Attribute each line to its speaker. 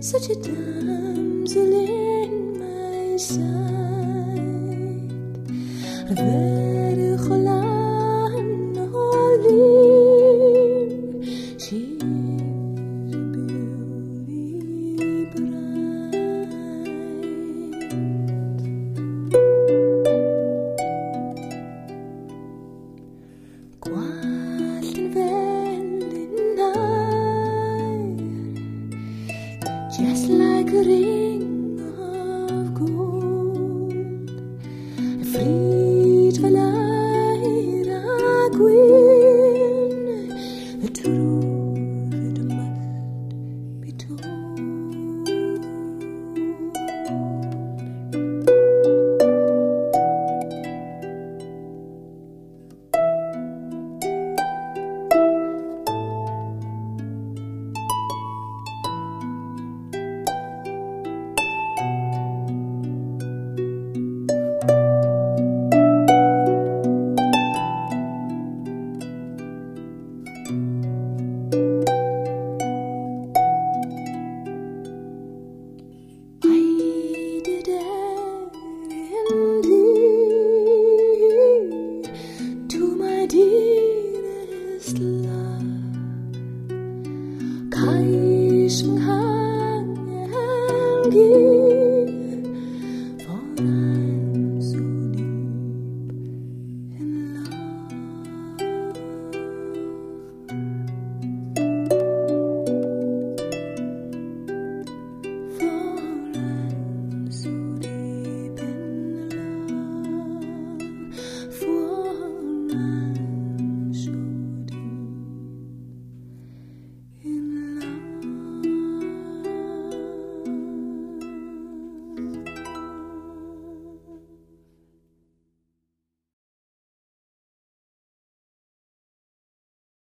Speaker 1: such a damsel in my sight. Very cholan olim, she's a beauty bright. Gwallt yn felyn just like a ring of gold. A fleet fel air a gwyn, the truth it must be told. Dearest love, Kaish Mhang